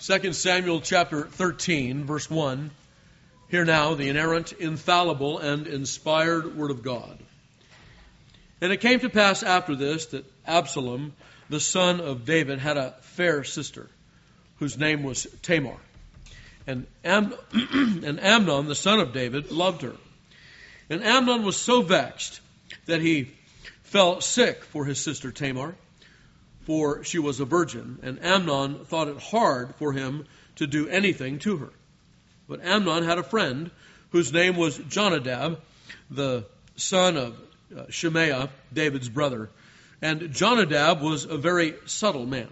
2 Samuel chapter 13, verse 1. Hear now the inerrant, infallible, and inspired word of God. And it came to pass after this that Absalom, the son of David, had a fair sister, whose name was Tamar. And Amnon, the son of David, loved her. And Amnon was so vexed that he fell sick for his sister Tamar, for she was a virgin, and Amnon thought it hard for him to do anything to her. But Amnon had a friend whose name was Jonadab, the son of Shemaiah, David's brother. And Jonadab was a very subtle man.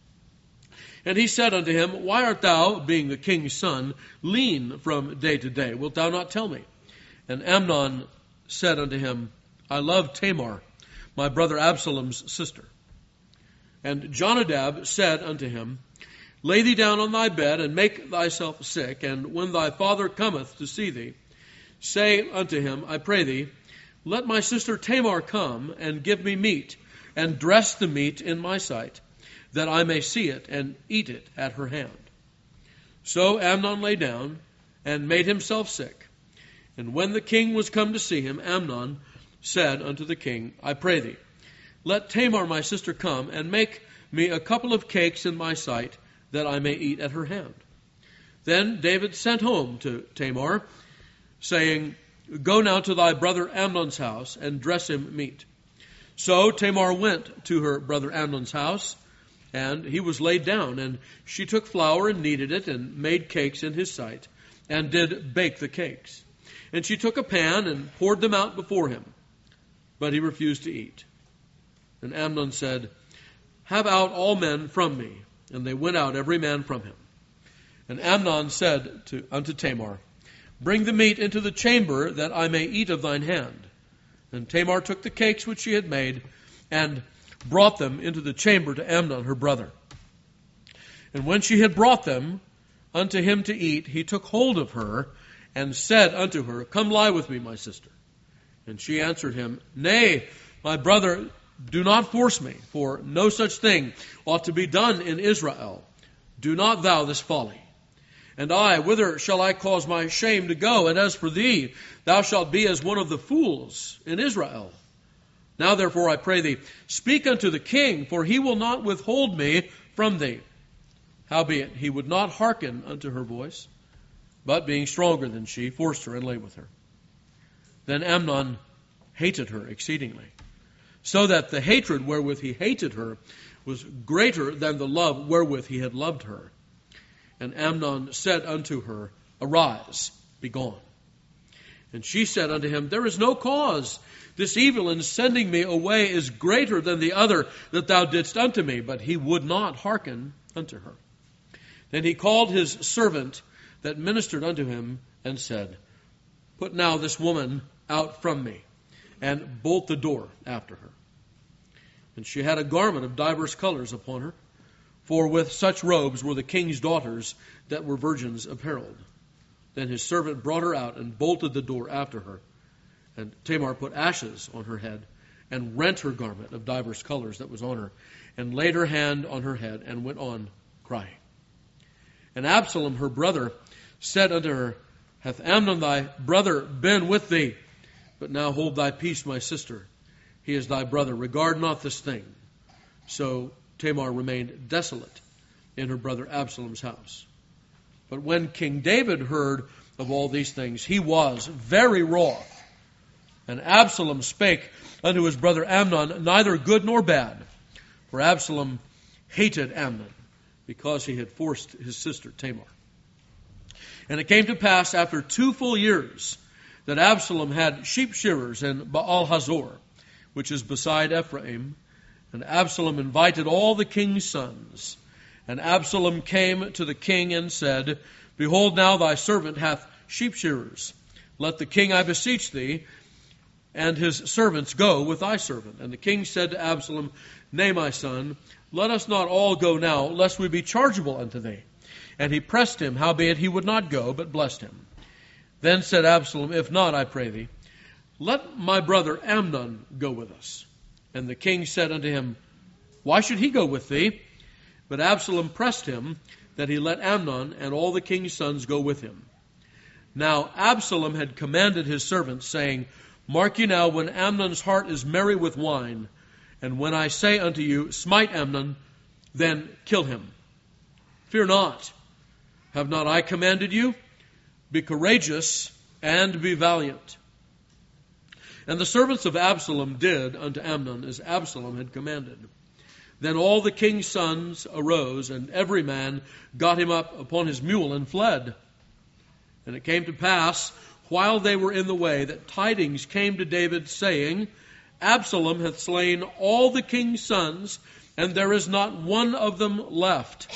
And he said unto him, Why art thou, being the king's son, lean from day to day? Wilt thou not tell me? And Amnon said unto him, I love Tamar, my brother Absalom's sister. And Jonadab said unto him, Lay thee down on thy bed, and make thyself sick, and when thy father cometh to see thee, say unto him, I pray thee, let my sister Tamar come, and give me meat, and dress the meat in my sight, that I may see it, and eat it at her hand. So Amnon lay down, and made himself sick. And when the king was come to see him, Amnon said unto the king, I pray thee, let Tamar my sister come, and make me a couple of cakes in my sight, that I may eat at her hand. Then David sent home to Tamar, saying, Go now to thy brother Amnon's house, and dress him meat. So Tamar went to her brother Amnon's house, and he was laid down, and she took flour and kneaded it, and made cakes in his sight, and did bake the cakes. And she took a pan, and poured them out before him, but he refused to eat. And Amnon said, Have out all men from me. And they went out, every man from him. And Amnon said unto Tamar, Bring the meat into the chamber, that I may eat of thine hand. And Tamar took the cakes which she had made, and brought them into the chamber to Amnon her brother. And when she had brought them unto him to eat, he took hold of her, and said unto her, Come lie with me, my sister. And she answered him, Nay, my brother, do not force me, for no such thing ought to be done in Israel. Do not thou this folly. And I, whither shall I cause my shame to go? And as for thee, thou shalt be as one of the fools in Israel. Now therefore I pray thee, speak unto the king, for he will not withhold me from thee. Howbeit he would not hearken unto her voice, but being stronger than she, forced her and lay with her. Then Amnon hated her exceedingly, so that the hatred wherewith he hated her was greater than the love wherewith he had loved her. And Amnon said unto her, Arise, be gone. And she said unto him, There is no cause. This evil in sending me away is greater than the other that thou didst unto me. But he would not hearken unto her. Then he called his servant that ministered unto him, and said, Put now this woman out from me, and bolt the door after her. And she had a garment of divers colors upon her, for with such robes were the king's daughters that were virgins apparelled. Then his servant brought her out, and bolted the door after her. And Tamar put ashes on her head, and rent her garment of divers colors that was on her, and laid her hand on her head, and went on crying. And Absalom her brother said unto her, Hath Amnon thy brother been with thee? But now hold thy peace, my sister. He is thy brother. Regard not this thing. So Tamar remained desolate in her brother Absalom's house. But when King David heard of all these things, he was very wroth. And Absalom spake unto his brother Amnon, neither good nor bad. For Absalom hated Amnon, because he had forced his sister Tamar. And it came to pass after 2 full years that Absalom had sheep shearers in Baal-Hazor, which is beside Ephraim. And Absalom invited all the king's sons. And Absalom came to the king and said, Behold, now thy servant hath sheep shearers. Let the king, I beseech thee, and his servants go with thy servant. And the king said to Absalom, Nay, my son, let us not all go now, lest we be chargeable unto thee. And he pressed him, howbeit he would not go, but blessed him. Then said Absalom, If not, I pray thee, let my brother Amnon go with us. And the king said unto him, Why should he go with thee? But Absalom pressed him that he let Amnon and all the king's sons go with him. Now Absalom had commanded his servants, saying, Mark you now, when Amnon's heart is merry with wine, and when I say unto you, smite Amnon, then kill him. Fear not. Have not I commanded you? Be courageous and be valiant. And the servants of Absalom did unto Amnon as Absalom had commanded. Then all the king's sons arose, and every man got him up upon his mule and fled. And it came to pass, while they were in the way, that tidings came to David, saying, Absalom hath slain all the king's sons, and there is not one of them left.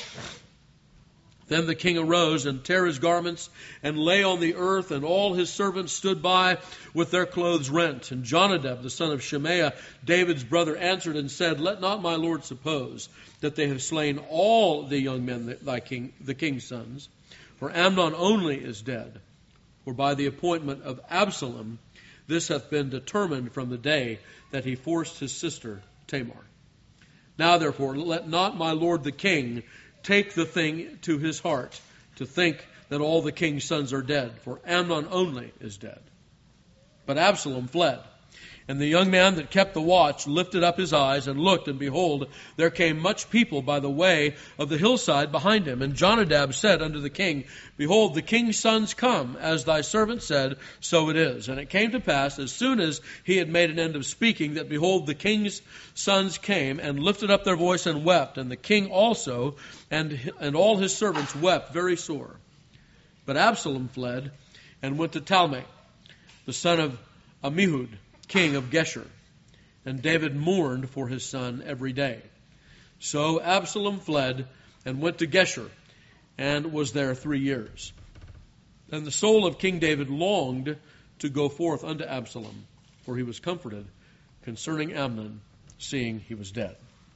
Then the king arose and tare his garments and lay on the earth, and all his servants stood by with their clothes rent. And Jonadab, the son of Shemaiah, David's brother, answered and said, Let not my lord suppose that they have slain all the young men, the king's sons, for Amnon only is dead. For by the appointment of Absalom, this hath been determined from the day that he forced his sister Tamar. Now therefore, let not my lord the king take the thing to his heart, to think that all the king's sons are dead, for Amnon only is dead. But Absalom fled. And the young man that kept the watch lifted up his eyes and looked, and behold, there came much people by the way of the hillside behind him. And Jonadab said unto the king, Behold, the king's sons come, as thy servant said, so it is. And it came to pass, as soon as he had made an end of speaking, that behold, the king's sons came and lifted up their voice and wept. And the king also and all his servants wept very sore. But Absalom fled and went to Talmai, the son of Ammihud, king of Geshur. And David mourned for his son every day. So Absalom fled and went to Geshur, and was there 3 years. And the soul of King David longed to go forth unto Absalom, for he was comforted concerning Amnon, seeing he was dead.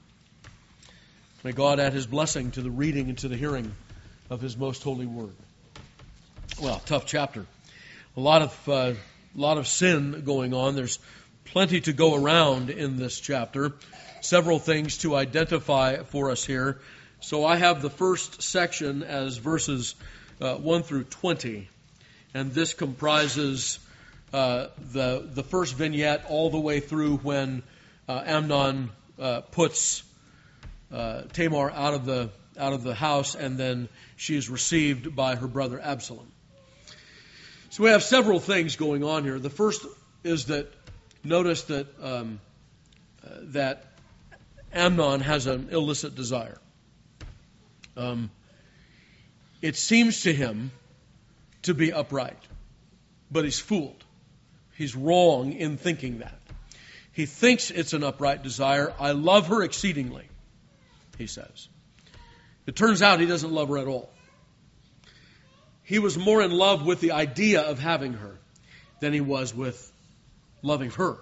May God add his blessing to the reading and to the hearing of his most holy word. Well, tough chapter. A lot of sin going on. There's plenty to go around in this chapter. Several things to identify for us here. So I have the first section as verses 1 through 20. And this comprises the first vignette all the way through when Amnon puts Tamar out of the house, and then she is received by her brother Absalom. So we have several things going on here. The first is that, notice that that Amnon has an illicit desire. It seems to him to be upright, but he's fooled. He's wrong in thinking that. He thinks it's an upright desire. I love her exceedingly, he says. It turns out he doesn't love her at all. He was more in love with the idea of having her than he was with loving her.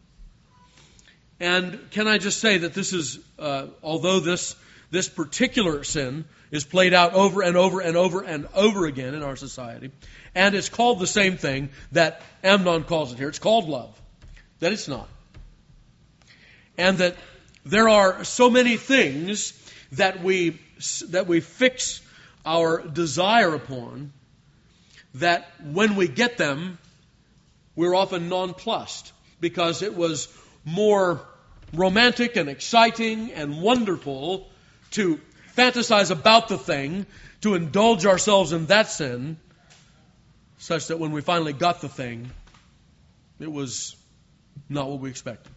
And can I just say that this is, although this particular sin is played out over and over and over and over again in our society, and it's called the same thing that Amnon calls it here. It's called love. That it's not. And that there are so many things that we fix our desire upon, that when we get them, we're often nonplussed, because it was more romantic and exciting and wonderful to fantasize about the thing, to indulge ourselves in that sin, such that when we finally got the thing, it was not what we expected.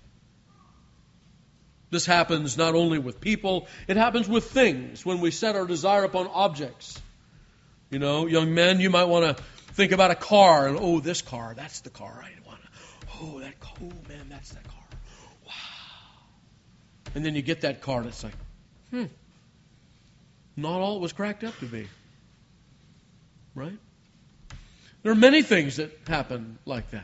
This happens not only with people, it happens with things. When we set our desire upon objects. You know, young men, you might want to think about a car, and oh, this car, that's the car I want. Oh, that car, oh man, that's that car. Wow. And then you get that car, and it's like, not all it was cracked up to be. Right? There are many things that happen like that.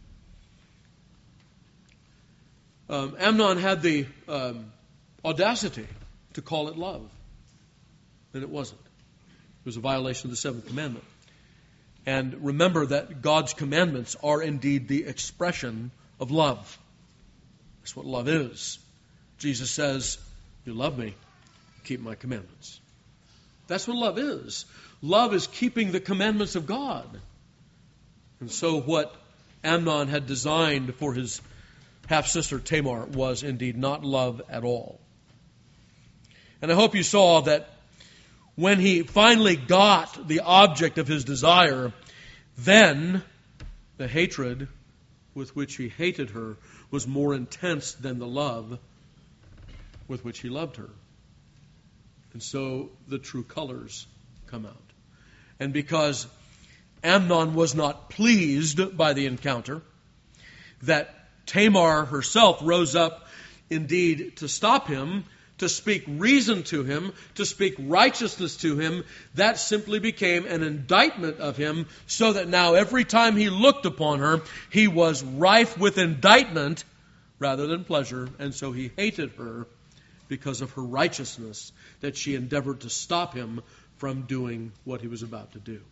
Amnon had the audacity to call it love. And it wasn't. It was a violation of the seventh commandment. And remember that God's commandments are indeed the expression of love. That's what love is. Jesus says, you love me, keep my commandments. That's what love is. Love is keeping the commandments of God. And so what Amnon had designed for his half-sister Tamar was indeed not love at all. And I hope you saw that when he finally got the object of his desire, then the hatred with which he hated her was more intense than the love with which he loved her. And so the true colors come out. And because Amnon was not pleased by the encounter, that Tamar herself rose up indeed to stop him, to speak reason to him, to speak righteousness to him, that simply became an indictment of him, so that now every time he looked upon her, he was rife with indictment rather than pleasure, and so he hated her because of her righteousness, that she endeavored to stop him from doing what he was about to do.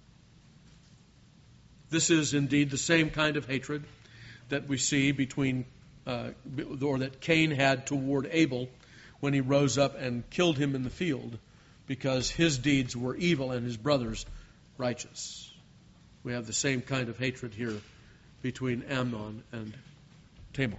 This is indeed the same kind of hatred that we see between, or that Cain had toward Abel when he rose up and killed him in the field, because his deeds were evil and his brothers righteous. We have the same kind of hatred here between Amnon and Tamar.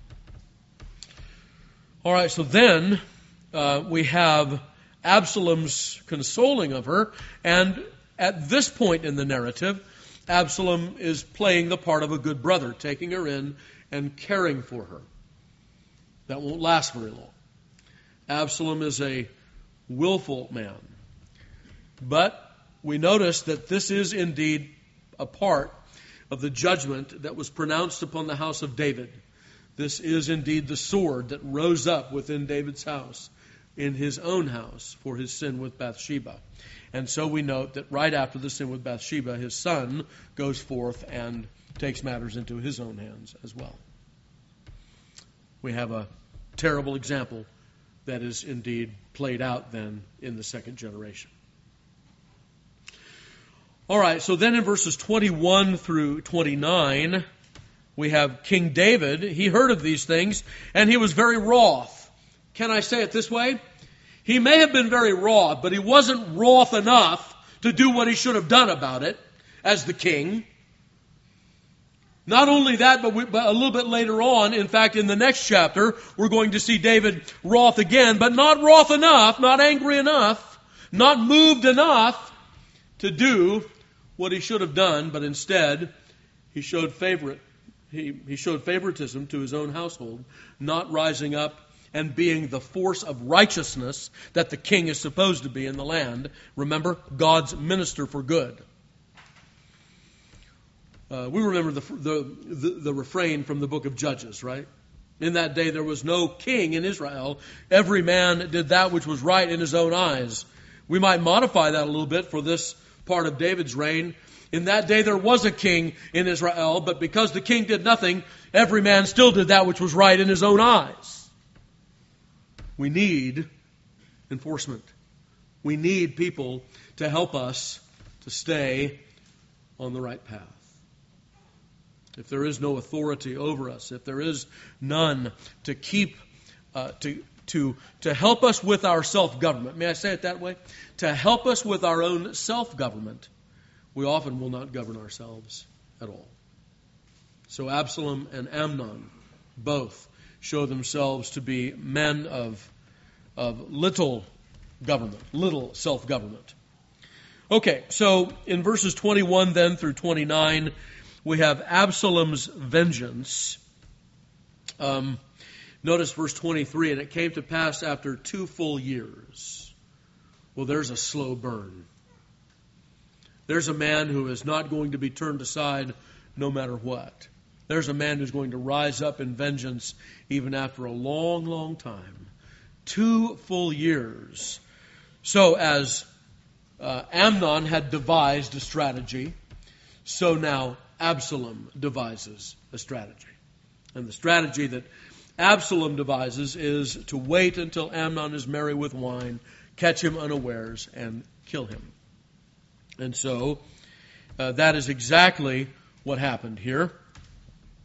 All right, so then we have Absalom's consoling of her, and at this point in the narrative, Absalom is playing the part of a good brother, taking her in and caring for her. That won't last very long. Absalom is a willful man. But we notice that this is indeed a part of the judgment that was pronounced upon the house of David. This is indeed the sword that rose up within David's house, in his own house, for his sin with Bathsheba. And so we note that right after the sin with Bathsheba, his son goes forth and takes matters into his own hands as well. We have a terrible example that is indeed played out then in the second generation. All right, so then in verses 21 through 29, we have King David. He heard of these things, and he was very wroth. Can I say it this way? He may have been very wroth, but he wasn't wroth enough to do what he should have done about it as the king. Not only that, but a little bit later on, in fact, in the next chapter, we're going to see David wroth again, but not wroth enough, not angry enough, not moved enough to do what he should have done, but instead he showed favoritism to his own household, not rising up and being the force of righteousness that the king is supposed to be in the land. Remember, God's minister for good. We remember the refrain from the book of Judges, right? In that day there was no king in Israel. Every man did that which was right in his own eyes. We might modify that a little bit for this part of David's reign. In that day there was a king in Israel, but because the king did nothing, every man still did that which was right in his own eyes. We need enforcement. We need people to help us to stay on the right path. If there is no authority over us, if there is none to keep, to help us with our self-government, may I say it that way? To help us with our own self-government, we often will not govern ourselves at all. So Absalom and Amnon both show themselves to be men of little government, little self-government. Okay, so in verses 21 then through 29, we have Absalom's vengeance. Notice verse 23, and it came to pass after 2 full years. Well, there's a slow burn. There's a man who is not going to be turned aside no matter what. There's a man who's going to rise up in vengeance even after a long, long time. 2 full years. So as Amnon had devised a strategy, so now Absalom devises a strategy. And the strategy that Absalom devises is to wait until Amnon is merry with wine, catch him unawares, and kill him. And so that is exactly what happened here.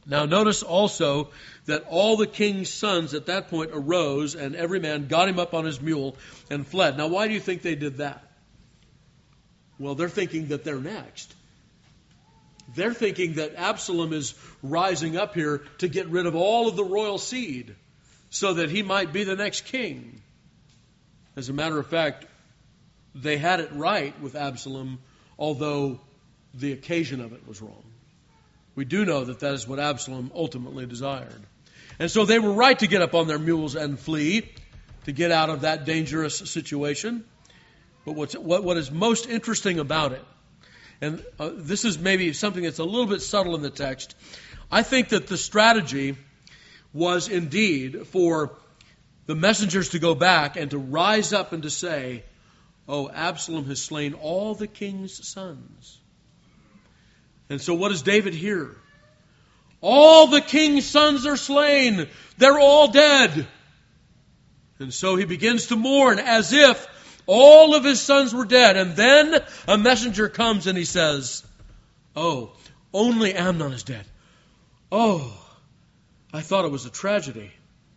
Now notice also that all the king's sons at that point arose, and every man got him up on his mule and fled. Now why do you think they did that? Well, they're thinking that they're next. They're thinking that Absalom is rising up here to get rid of all of the royal seed so that he might be the next king. As a matter of fact, they had it right with Absalom, although the occasion of it was wrong. We do know that that is what Absalom ultimately desired. And so they were right to get up on their mules and flee, to get out of that dangerous situation. But what is most interesting about it, and this is maybe something that's a little bit subtle in the text, I think that the strategy was indeed for the messengers to go back and to rise up and to say, "Oh, Absalom has slain all the king's sons." And so what does David hear? All the king's sons are slain. They're all dead. And so he begins to mourn as if all of his sons were dead. And then a messenger comes and he says, "Oh, only Amnon is dead. Oh, I thought it was a tragedy."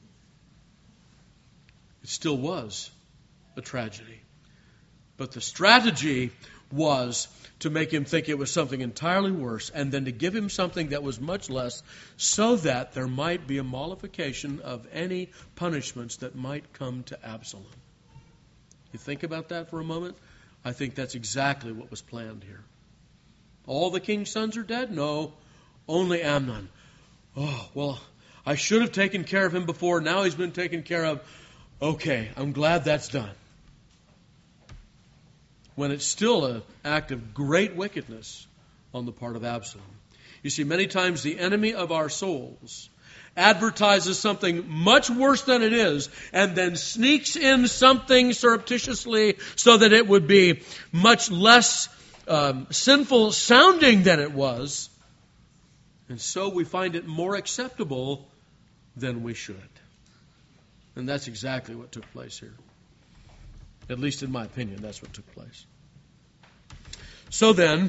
It still was a tragedy. But the strategy was to make him think it was something entirely worse, and then to give him something that was much less, so that there might be a mollification of any punishments that might come to Absalom. You think about that for a moment? I think that's exactly what was planned here. All the king's sons are dead? No, only Amnon. Oh, well, I should have taken care of him before. Now he's been taken care of. Okay, I'm glad that's done. When it's still an act of great wickedness on the part of Absalom. You see, many times the enemy of our souls advertises something much worse than it is, and then sneaks in something surreptitiously so that it would be much less sinful sounding than it was. And so we find it more acceptable than we should. And that's exactly what took place here. At least in my opinion, that's what took place. So then,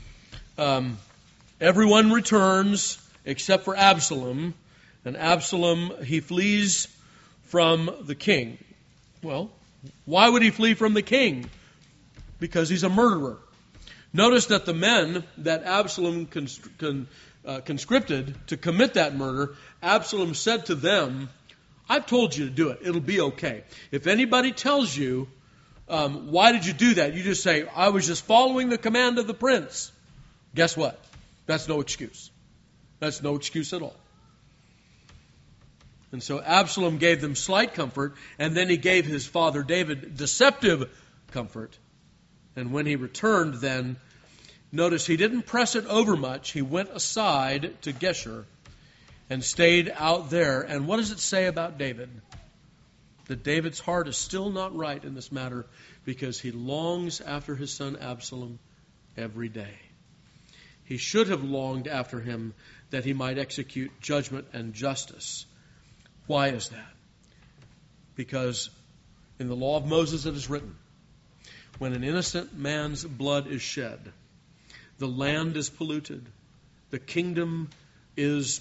everyone returns except for Absalom. And Absalom, he flees from the king. Well, why would he flee from the king? Because he's a murderer. Notice that the men that Absalom conscripted to commit that murder, Absalom said to them, "I've told you to do it. It'll be okay. If anybody tells you, why did you do that? You just say, I was just following the command of the prince." Guess what? That's no excuse. That's no excuse at all. And so Absalom gave them slight comfort, and then he gave his father David deceptive comfort. And when he returned then, notice he didn't press it over much. He went aside to Geshur and stayed out there. And what does it say about David? That David's heart is still not right in this matter because he longs after his son Absalom every day. He should have longed after him that he might execute judgment and justice. Why is that? Because in the law of Moses it is written, when an innocent man's blood is shed, the land is polluted, the kingdom is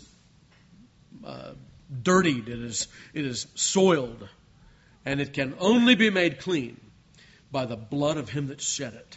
dirtied, it is soiled, and it can only be made clean by the blood of him that shed it.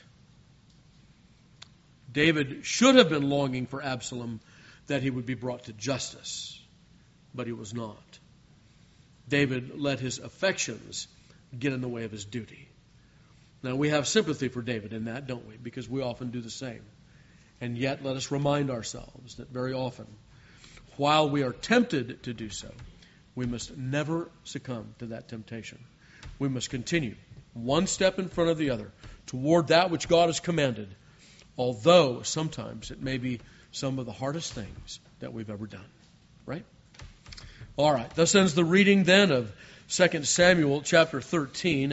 David should have been longing for Absalom that he would be brought to justice, but he was not. David let his affections get in the way of his duty. Now, we have sympathy for David in that, don't we? Because we often do the same. And yet, let us remind ourselves that very often, while we are tempted to do so, we must never succumb to that temptation. We must continue one step in front of the other toward that which God has commanded, although sometimes it may be some of the hardest things that we've ever done. Right? All right. Thus ends the reading then of 2 Samuel chapter 13.